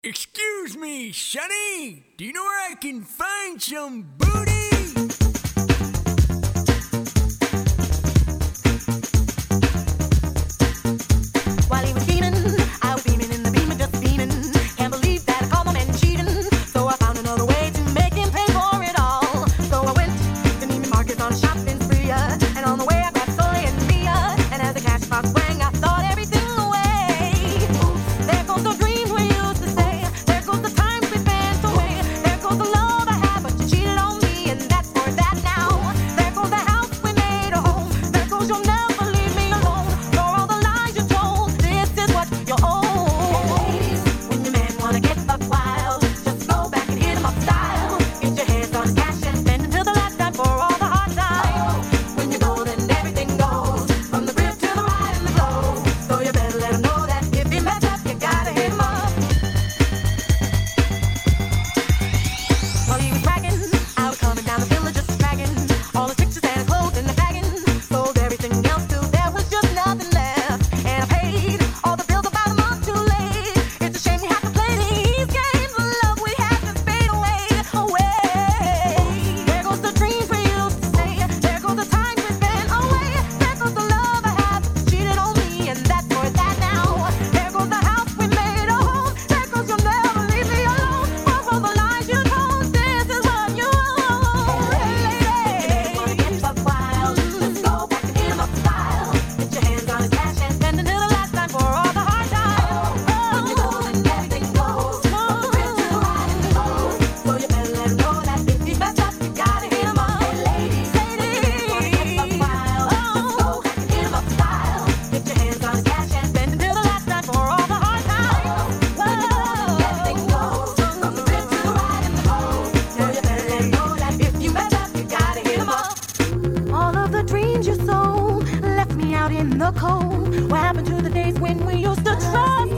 Excuse me, Sonny. Do you know where I can find some booty? While he was beaming, I was beaming in the beamer, just beaming. Can't believe that I caught my man cheating. So I found another way to make him pay for it all. So I went to Neiman Marcus on a shopping spree, and on the way I grabbed Sully and Mia. And as the cash box rang, I thought everything away. There goes the dream we used to say. There goes the times we spent away. There goes the love I had, but you cheated on me, and that's for that now. There goes the house we made a home. There goes you'll never leave me alone. For all the lies you told, this is what you owe. Ladies, when your man wanna get buck wild, just go back and hit him up style. Get your hands on his cash and spend until the last time for all the hard times. When you're golden, everything goes, from the grip to the ride and the glow. So you better let him know that if he mess up, you gotta hit him up. While he was bragging, I was coming down the village just dragging all the pictures and his clothes in the bagging. Sold everything else till there was just nothing left. And I paid all the bills about a month too late. It's a shame you have to play these games. The love we had just fade away, away. There goes the dreams we used to say. There goes the time we spent away. There goes the love I had, but you cheated on me, and that's for that now. There goes the house we made a home. There goes you'll never leave me alone. For all the lies you told, this is what you owe. Lady, wanna get buck wild? Let's go back and hit him up style. Get your hands on his cash and spend until the last time for all the hard times. When you're golden, everything goes, from the grip to the ride and the glow. So you better let him know that if he mess up, you gotta hit him up. Hey ladies, wanna get buck wild? Let's go back and hit him up style. Get your hands on his cash and spend until the last time for all the hard times. When you're golden, everything goes, from the grip to the ride and the glow. So you better let him know that if you mess up, you gotta hit him up. All of the dreams you sold left me out in the cold. What happened to the days when we used to trust?